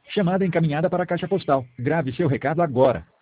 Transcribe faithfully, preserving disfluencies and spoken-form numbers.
Chamada encaminhada para a caixa postal. Grave seu recado agora.